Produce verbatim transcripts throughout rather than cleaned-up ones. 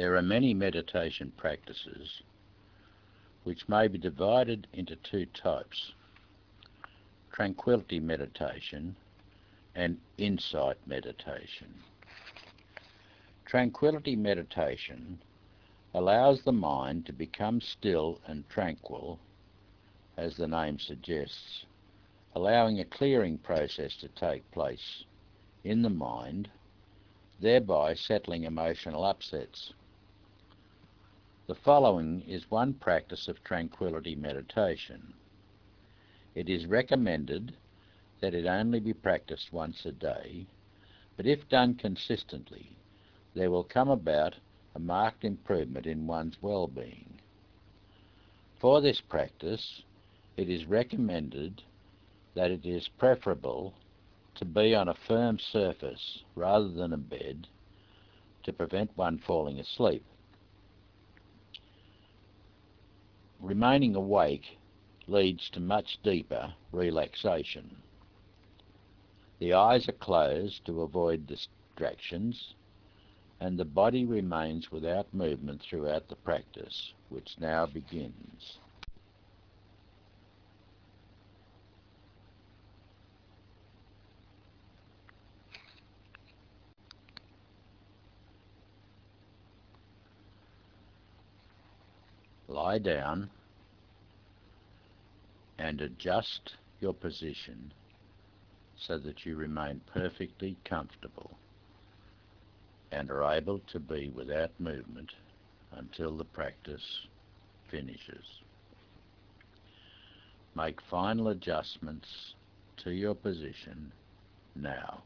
There are many meditation practices which may be divided into two types: tranquility meditation and insight meditation. Tranquility meditation allows the mind to become still and tranquil, as the name suggests, allowing a clearing process to take place in the mind, thereby settling emotional upsets. The following is one practice of tranquility meditation. It is recommended that it only be practiced once a day, but if done consistently, there will come about a marked improvement in one's well-being. For this practice, it is recommended that it is preferable to be on a firm surface rather than a bed to prevent one falling asleep. Remaining awake leads to much deeper relaxation. The eyes are closed to avoid distractions, and the body remains without movement throughout the practice, which now begins. Lie down and adjust your position so that you remain perfectly comfortable and are able to be without movement until the practice finishes. Make final adjustments to your position now.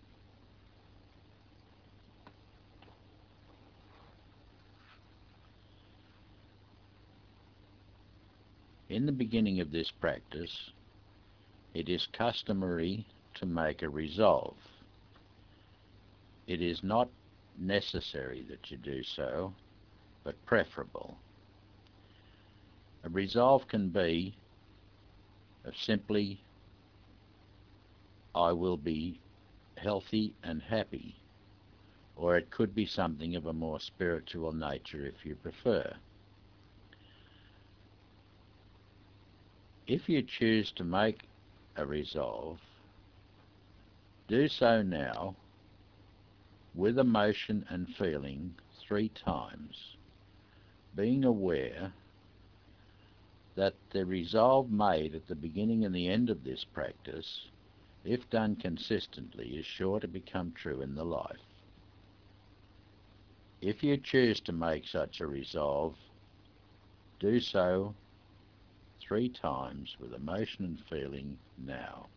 In the beginning of this practice, it is customary to make a resolve. It is not necessary that you do so, but preferable. A resolve can be of simply, I will be healthy and happy, or it could be something of a more spiritual nature if you prefer. If you choose to make a resolve, do so now with emotion and feeling three times, being aware that the resolve made at the beginning and the end of this practice, if done consistently, is sure to become true in the life. If you choose to make such a resolve, do so three times with emotion and feeling now.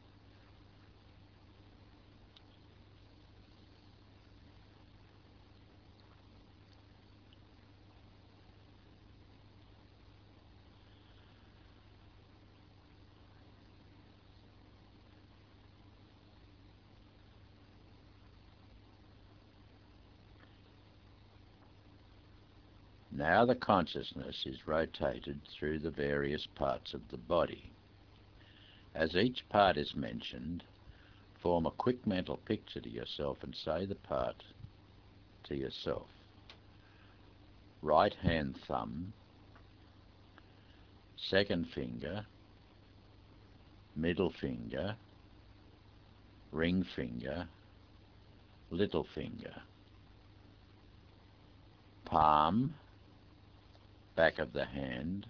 Now the consciousness is rotated through the various parts of the body. As each part is mentioned, form a quick mental picture to yourself and say the part to yourself. Right hand thumb, second finger, middle finger, ring finger, little finger, palm, back of the hand,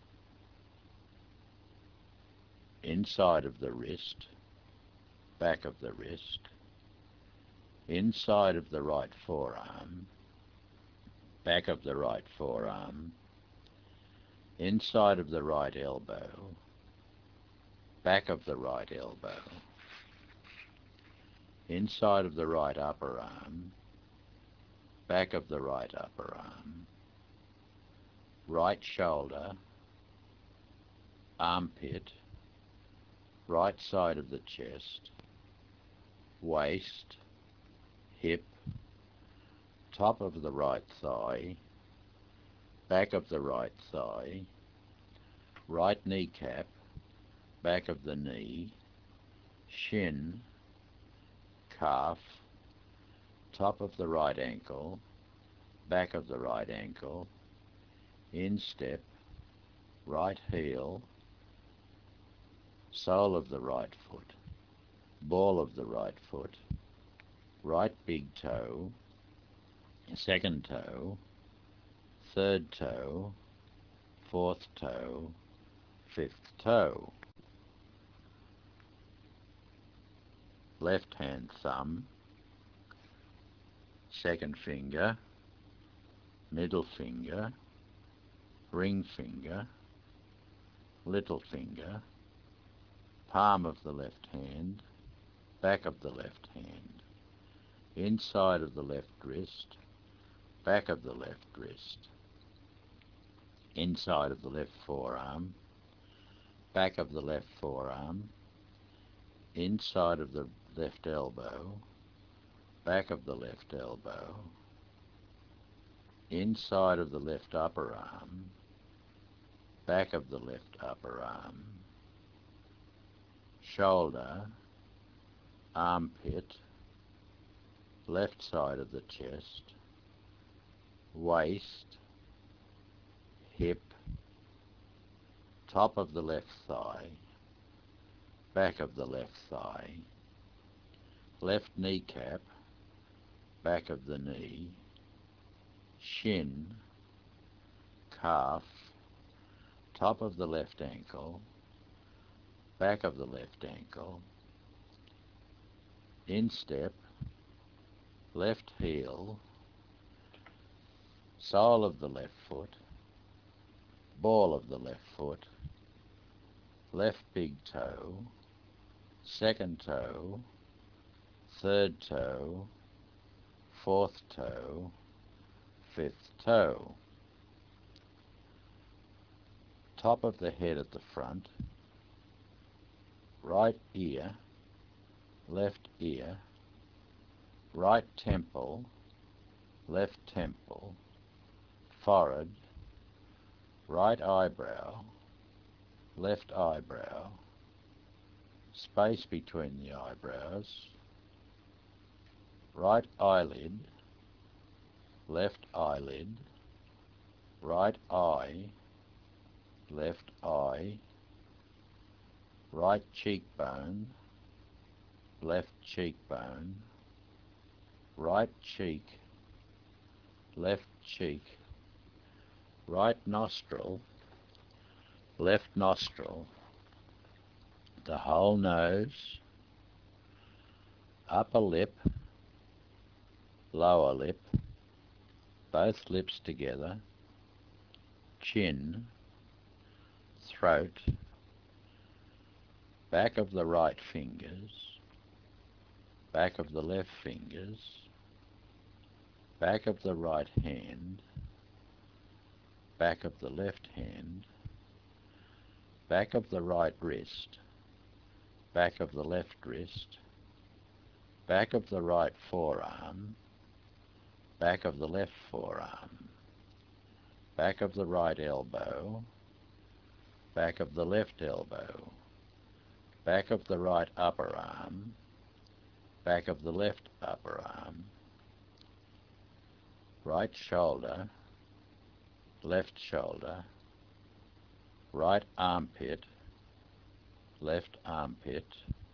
inside of the wrist, back of the wrist, inside of the right forearm, back of the right forearm, inside of the right elbow, back of the right elbow, inside of the right upper arm, back of the right upper arm, right shoulder, armpit, right side of the chest, waist, hip, top of the right thigh, back of the right thigh, right kneecap, back of the knee, shin, calf, top of the right ankle, back of the right ankle, instep, right heel, sole of the right foot, ball of the right foot, right big toe, second toe, third toe, fourth toe, fifth toe. Left hand thumb, second finger, middle finger, ring finger, little finger, palm of the left hand, back of the left hand, inside of the left wrist, back of the left wrist, inside of the left forearm, back of the left forearm, inside of the left elbow, back of the left elbow, inside of the left upper arm, back of the left upper arm, shoulder, armpit, left side of the chest, waist, hip, top of the left thigh, back of the left thigh, left kneecap, back of the knee, shin, calf, top of the left ankle, back of the left ankle, instep, left heel, sole of the left foot, ball of the left foot, left big toe, second toe, third toe, fourth toe, fifth toe. Top of the head at the front, right ear, left ear, right temple, left temple, forehead, right eyebrow, left eyebrow, space between the eyebrows, right eyelid, left eyelid, right eye, left eye, right cheekbone, left cheekbone, right cheek, left cheek, right nostril, left nostril, the whole nose, upper lip, lower lip, both lips together, chin, throat, back of the right fingers, back of the left fingers, back of the right hand, back of the left hand, back of the right wrist, back of the left wrist, back of the right forearm, back of the left forearm, back of the right elbow, back of the left elbow, back of the right upper arm, back of the left upper arm, right shoulder, left shoulder, right armpit, left armpit,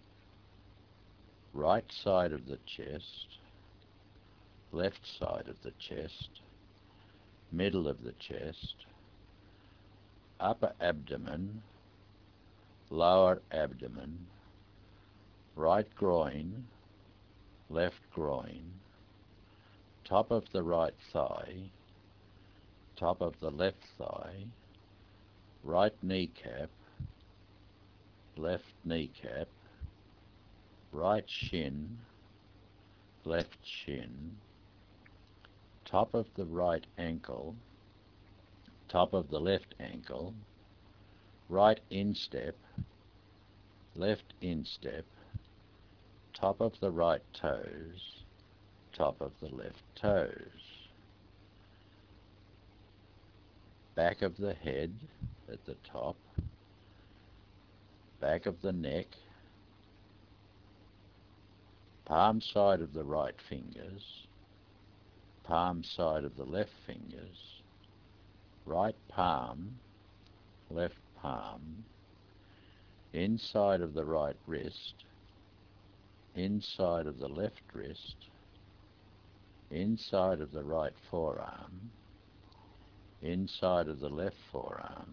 right side of the chest, left side of the chest, middle of the chest, upper abdomen, lower abdomen, right groin, left groin, top of the right thigh, top of the left thigh, right kneecap, left kneecap, right shin, left shin, top of the right ankle, top of the left ankle, right instep, left instep, top of the right toes, top of the left toes, back of the head at the top, back of the neck, palm side of the right fingers, palm side of the left fingers, right palm, left palm, inside of the right wrist, inside of the left wrist, inside of the right forearm, inside of the left forearm,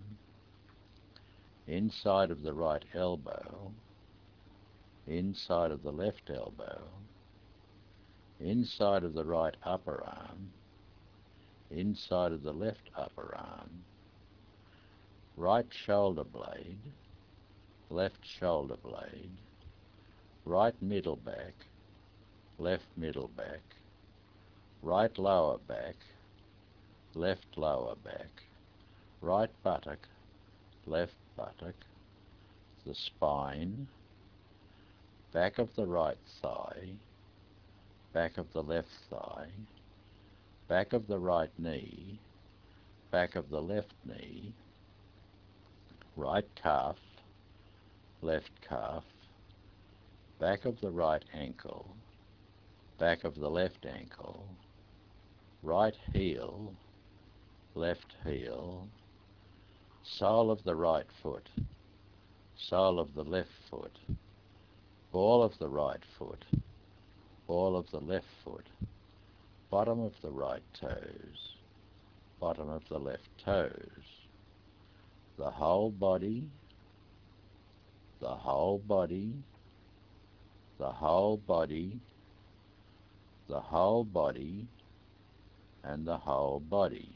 inside of the right elbow, inside of the left elbow, inside of the right upper arm, inside of the left upper arm, right shoulder blade, left shoulder blade, right middle back, left middle back, right lower back, left lower back, right buttock, left buttock, the spine, back of the right thigh, back of the left thigh, back of the right knee, back of the left knee, right calf, left calf, back of the right ankle, back of the left ankle, right heel, left heel, sole of the right foot, sole of the left foot, ball of the right foot, ball of the left foot, bottom of the right toes, bottom of the left toes, the whole body, the whole body, the whole body, the whole body, and the whole body.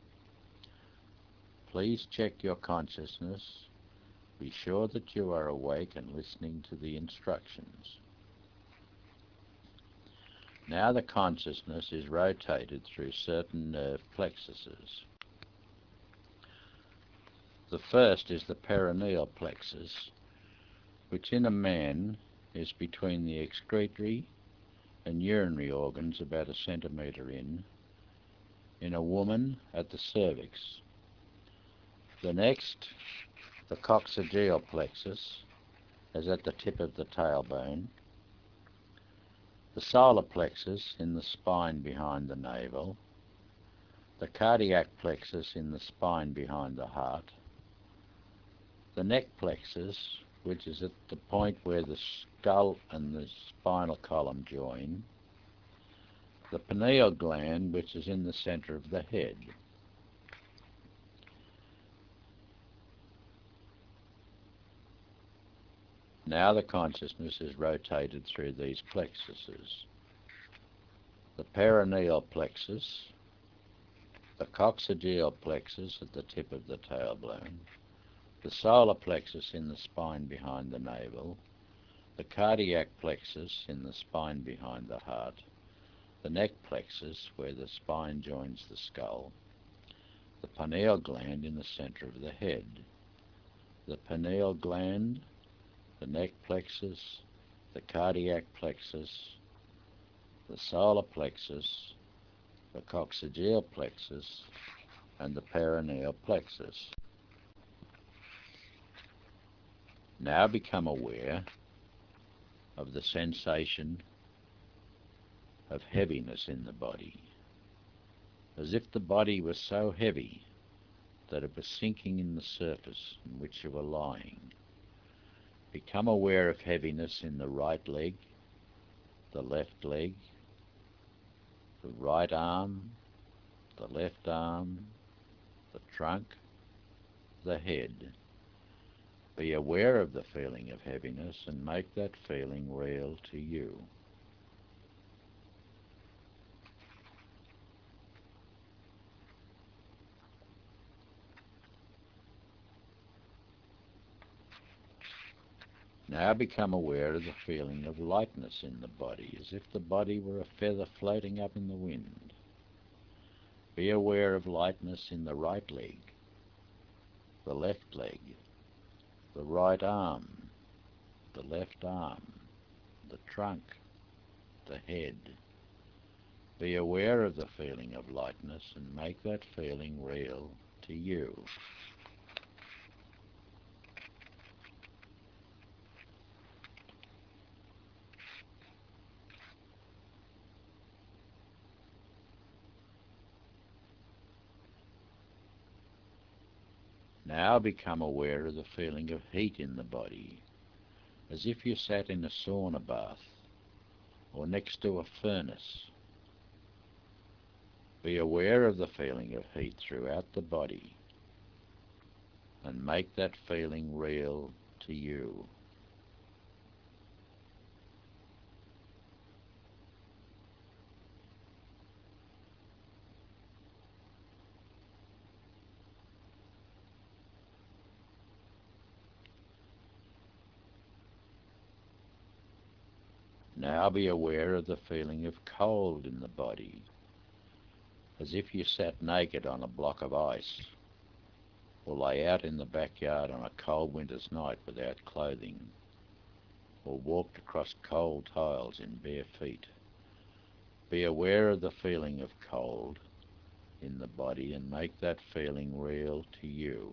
Please check your consciousness. Be sure that you are awake and listening to the instructions. Now the consciousness is rotated through certain nerve plexuses. The first is the perineal plexus, which in a man is between the excretory and urinary organs about a centimetre in, in a woman at the cervix. The next, the coccygeal plexus, is at the tip of the tailbone. The solar plexus in the spine behind the navel, the cardiac plexus in the spine behind the heart, the neck plexus, which is at the point where the skull and the spinal column join, the pineal gland, which is in the center of the head. Now the consciousness is rotated through these plexuses. The perineal plexus, the coccygeal plexus at the tip of the tailbone, the solar plexus in the spine behind the navel, the cardiac plexus in the spine behind the heart, the neck plexus where the spine joins the skull, the pineal gland in the center of the head, the pineal gland, the neck plexus, the cardiac plexus, the solar plexus, the coccygeal plexus, and the perineal plexus. Now become aware of the sensation of heaviness in the body, as if the body was so heavy that it was sinking in the surface on which you were lying. Become aware of heaviness in the right leg, the left leg, the right arm, the left arm, the trunk, the head. Be aware of the feeling of heaviness and make that feeling real to you. Now become aware of the feeling of lightness in the body, as if the body were a feather floating up in the wind. Be aware of lightness in the right leg, the left leg, the right arm, the left arm, the trunk, the head. Be aware of the feeling of lightness and make that feeling real to you. Now become aware of the feeling of heat in the body, as if you sat in a sauna bath or next to a furnace. Be aware of the feeling of heat throughout the body and make that feeling real to you. Now be aware of the feeling of cold in the body, as if you sat naked on a block of ice, or lay out in the backyard on a cold winter's night without clothing, or walked across cold tiles in bare feet. Be aware of the feeling of cold in the body and make that feeling real to you.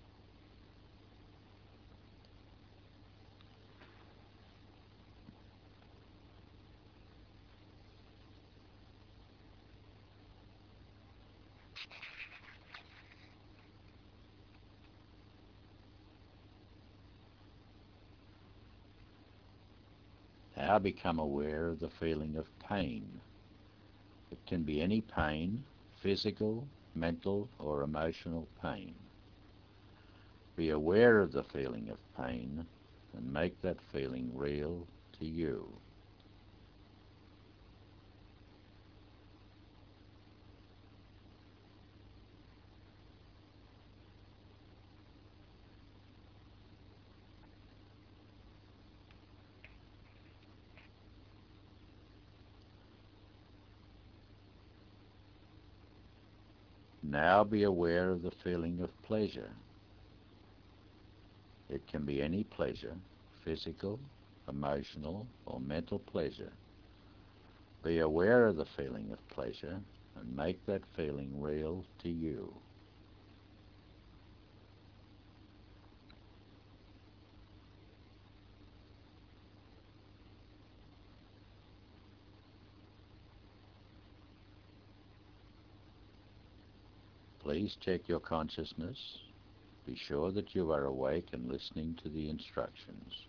Now become aware of the feeling of pain. It can be any pain, physical, mental, or emotional pain. Be aware of the feeling of pain and make that feeling real to you. Now be aware of the feeling of pleasure. It can be any pleasure, physical, emotional, or mental pleasure. Be aware of the feeling of pleasure and make that feeling real to you. Please check your consciousness. Be sure that you are awake and listening to the instructions.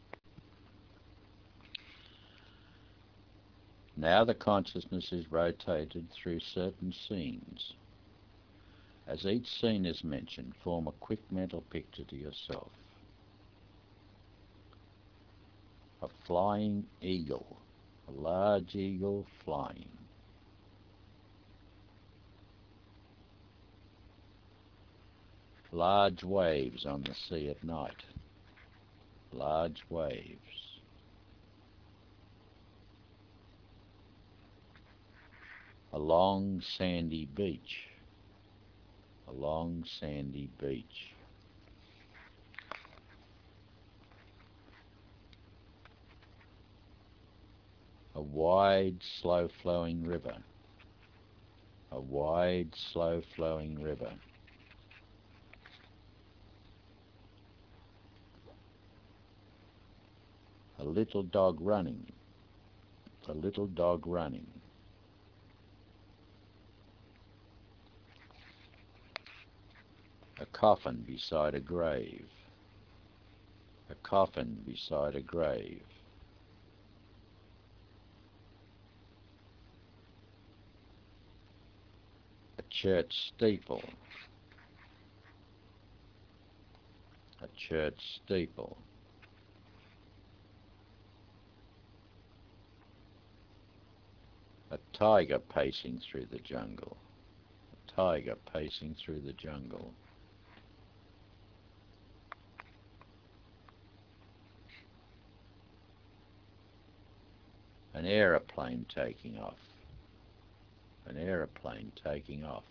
Now the consciousness is rotated through certain scenes. As each scene is mentioned, form a quick mental picture to yourself. A flying eagle, a large eagle flying. Large waves on the sea at night. Large waves. A long sandy beach. A long sandy beach. A wide, slow-flowing river. A wide, slow-flowing river. A little dog running. A little dog running. A coffin beside a grave. A coffin beside a grave. A church steeple. A church steeple. A tiger pacing through the jungle. A tiger pacing through the jungle. An aeroplane taking off. An aeroplane taking off.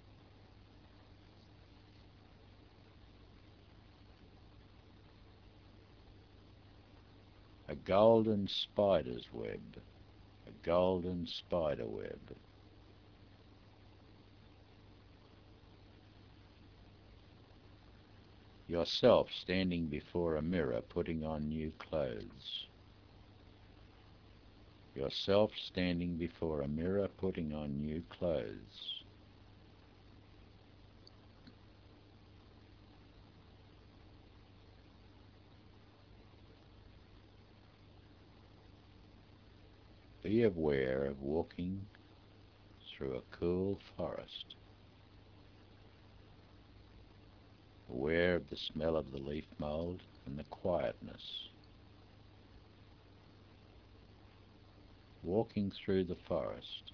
A golden spider's web. A golden spider web. Yourself standing before a mirror putting on new clothes. Yourself standing before a mirror putting on new clothes. Be aware of walking through a cool forest, aware of the smell of the leaf mould and the quietness. Walking through the forest,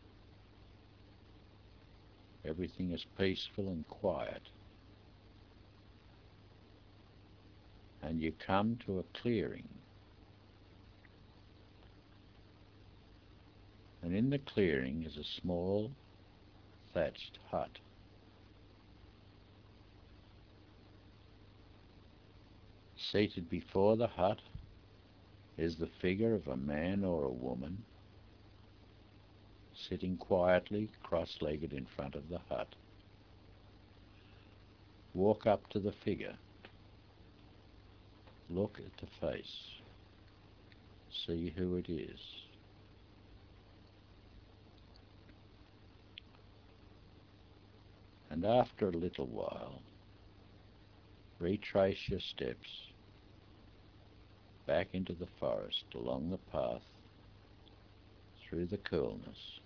everything is peaceful and quiet, and you come to a clearing. And in the clearing is a small thatched hut. Seated before the hut is the figure of a man or a woman sitting quietly cross-legged in front of the hut. Walk up to the figure. Look at the face. See who it is. And after a little while, retrace your steps back into the forest, along the path, through the coolness,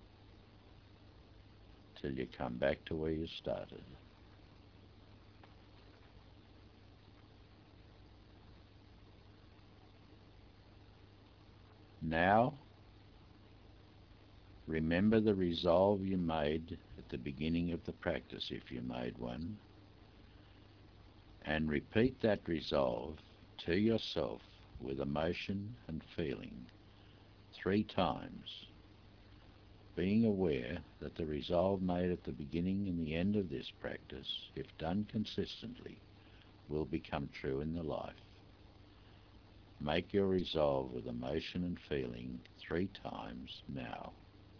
till you come back to where you started. Now, remember the resolve you made at the beginning of the practice, if you made one, and repeat that resolve to yourself with emotion and feeling three times, being aware that the resolve made at the beginning and the end of this practice, if done consistently, will become true in the life. Make your resolve with emotion and feeling three times now.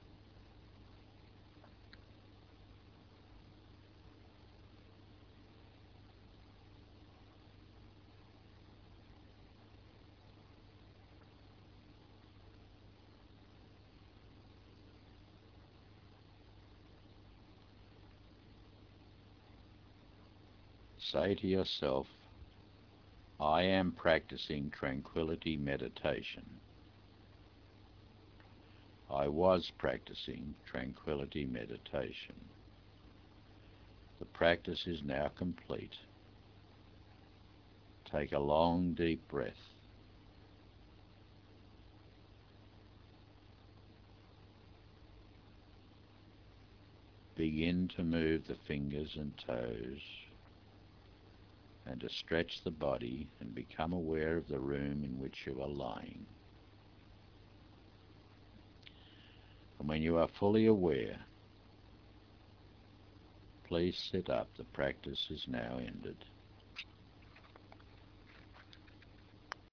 Say to yourself, I am practicing tranquility meditation. I was practicing tranquility meditation. The practice is now complete. Take a long, deep breath. Begin to move the fingers and toes, and to stretch the body and become aware of the room in which you are lying. And when you are fully aware, please sit up. The practice is now ended.